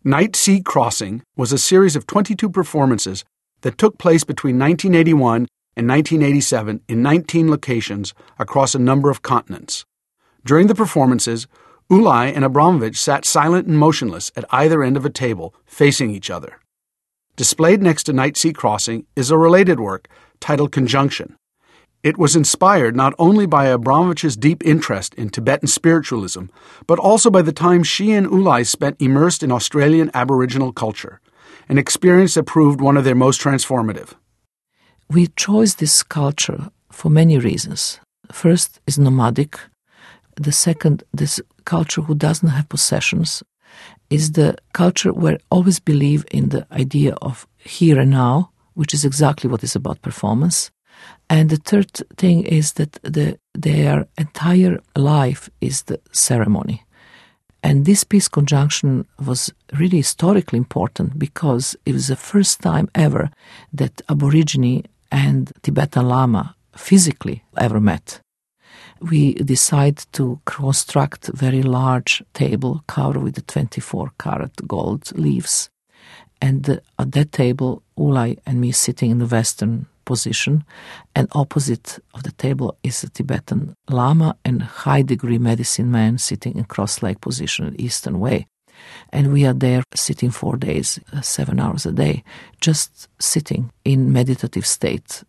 Night Sea Crossing was a series of 22 performances that took place between 1981 and 1987 in 19 locations across a number of continents. During the performances, Ulay and Abramovich sat silent and motionless at either end of a table, facing each other. Displayed next to Night Sea Crossing is a related work titled Conjunction. It was inspired not only by Abramovich's deep interest in Tibetan spiritualism, but also by the time she and Ulay spent immersed in Australian Aboriginal culture, an experience that proved one of their most transformative. We chose this culture for many reasons. First is nomadic. The second, this culture who doesn't have possessions, is the culture where always believe in the idea of here and now, which is exactly what is about performance. And the third thing is that their entire life is the ceremony. And this piece Conjunction was really historically important because it was the first time ever that Aborigine and Tibetan Lama physically ever met. We decided to construct a very large table covered with the 24-karat gold leaves. And at that table, Ulay and me sitting in the western position, and opposite of the table is a Tibetan Lama and high-degree medicine man sitting in cross-leg position the eastern way. And we are there sitting 4 days, 7 hours a day, just sitting in meditative state